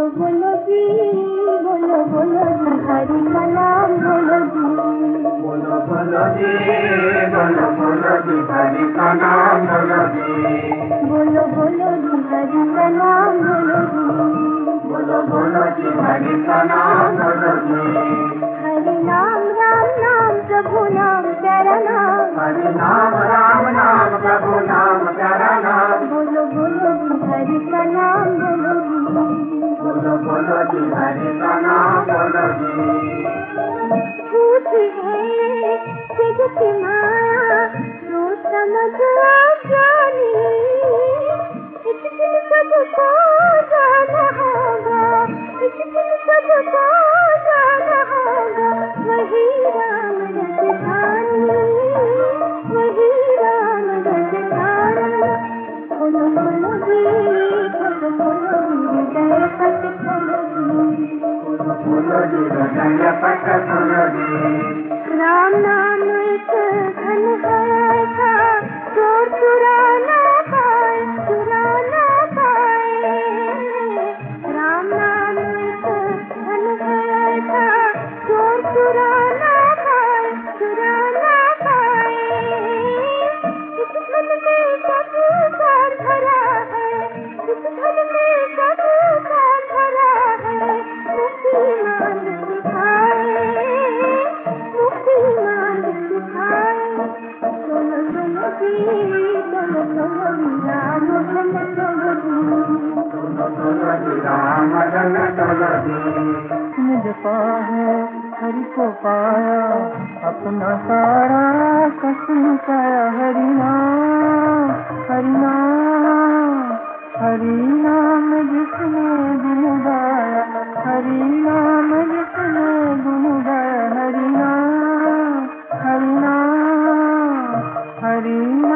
बोलो जी, बोलो बोलो जी, हरि का नाम बोलो जी। बोलो बोलो जी, बोलो बोलो जी, हरि का नाम बोलो जी। बोलो बोलो जी, हरि का नाम बोलो जी। बोलो बोलो जी, हरि का नाम बोलो जी। हरि नाम राम नाम प्रभु नाम प्यारा नाम। हरि नाम राम नाम प्रभु नाम प्यारा नाम। बोलो बोलो जी, हरि का नाम बोलो जी। बोलो बोलो जी, हरि का नाम बोलो जी। झूठी है जगत माया, सोच समझ आप जानी। एक दिन सबको जाना होगा, एक दिन सबको जाना होगा। वही राम राजधानी, वही राम राजधानी। बोलो बोलो जी, बोलो बोलो जी, हृदय पट खोलो जी। बोलो जी, हृदय पट खोलो जी। राम नाम एक धन है ऐसा, चोर चुरा ना पाए, चुरा ना पाए। राम नाम एक धन है ऐसा, चोर चुरा ना पाए, चुरा ना पाए। इस धन में सब सार भरा है, इस धन में सब सार भरा है। मुक्ति मांग सिखाए, मुक्ति मांग सिखाए। सुनो सुनो जी, सुनो सुनो जी, राम धन चलो जी। बोलो जी, राम धन चलो जी। मुझ पाए हरि को पाया, अपना सारा कसूर पाया। हरि नाम, हरि नाम, हरि नाम जिसने गुण गाया, हरि नाम जिसने गुण गाया। हरि नाम, हरि नाम, हरि